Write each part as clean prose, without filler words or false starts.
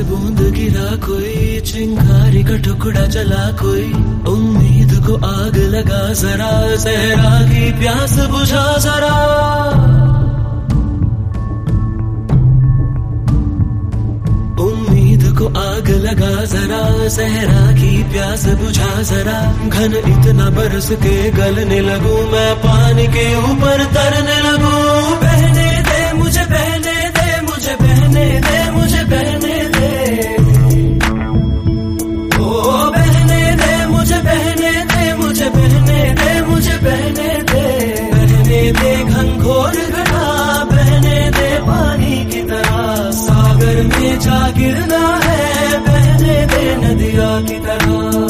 बूंद गिरा कोई, चिंगारी का टुकड़ा जला कोई, उम्मीद को आग लगा जरा, सहरा की प्यास बुझा जरा। उम्मीद को आग लगा जरा, सहरा की प्यास बुझा जरा। घन इतना बरस के गलने लगूं, मैं पानी के ऊपर तरने लगूं। बहने दे मुझे, बहने दे मुझे, बहने दे मुझे, बहने दे। ओ बहने दे मुझे, बहने दे मुझे, बहने दे मुझे, बहने दे। बहने दे घनघोर घटा, बहने दे पानी की तरह, सागर में जा गिरना है, बहने दे नदिया की तरह।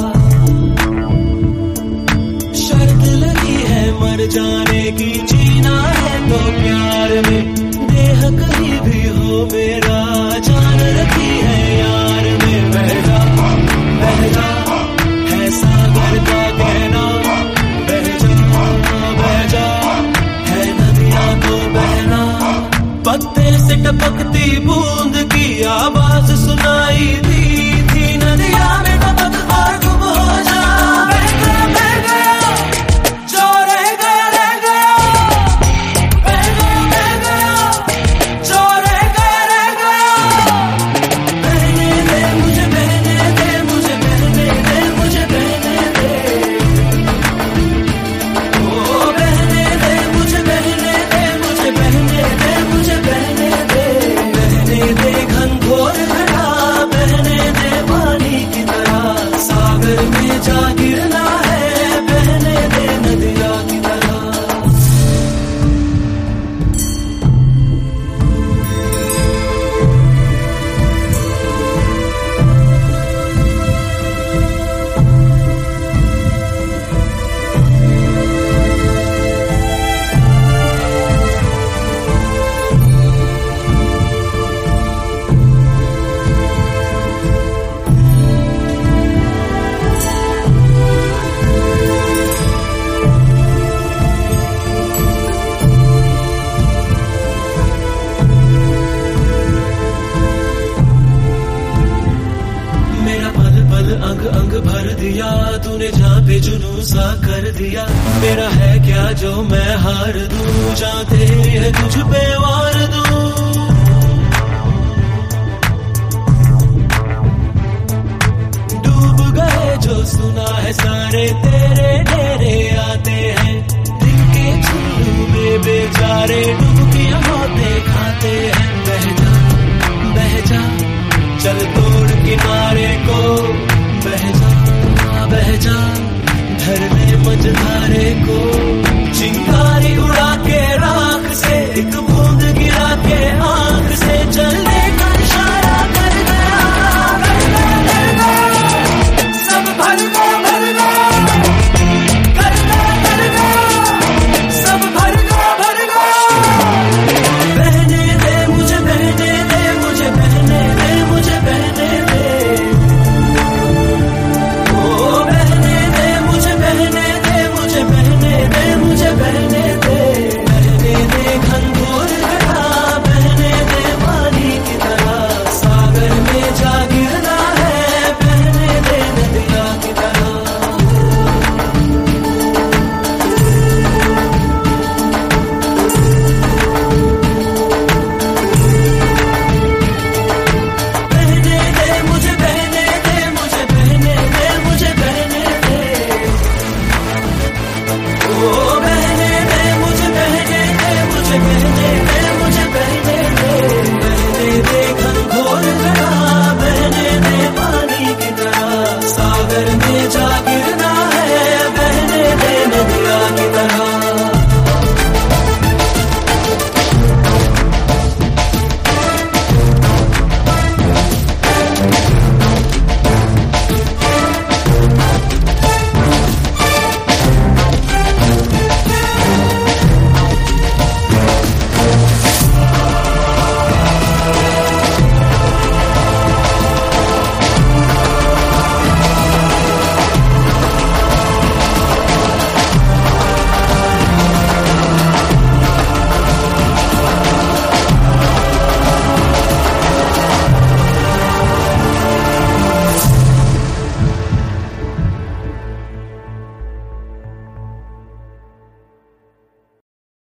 शर्त लगी है मर जाने की, जीना है तो प्यार में, देह कहीं भी हो मेरा, जान रखी है यार में। बह जा है सागर का कहना, बह जा है नदिया को बहना। पत्ते से टपकती बूंद की आवाज सुनाई दी थी, नदिया में टपक और गुम हो जा। बह गया जो रह गया रह गया, बह गया जो रह गया रह गया। बहने दे मुझे, बहने दे मुझे, बहने दे मुझे, बहने दे। ओ बहने दे मुझे, बहने दे मुझे, बहने दे मुझे, बहने दे। बहने दे घनघोर घटा, बहने दे पानी की तरह, सागर में जा गिरना है, बहने दे नदिया की तरह। मेरा पल पल अंग अंग भर दिया, तूने जहाँ पे जुनून सा कर दिया। मेरा है क्या जो मैं हार दूं, जहाँ तेरी है तुझ पे वार दूं। डूब गए जो सुना है सारे, तेरे डेरे आते हैं, दिल के छुल्लू में बेचारे, डुबकियां होते खाते हैं। बह जा चल तोड़ किनारे को, बह जा धर ले मझधारे को।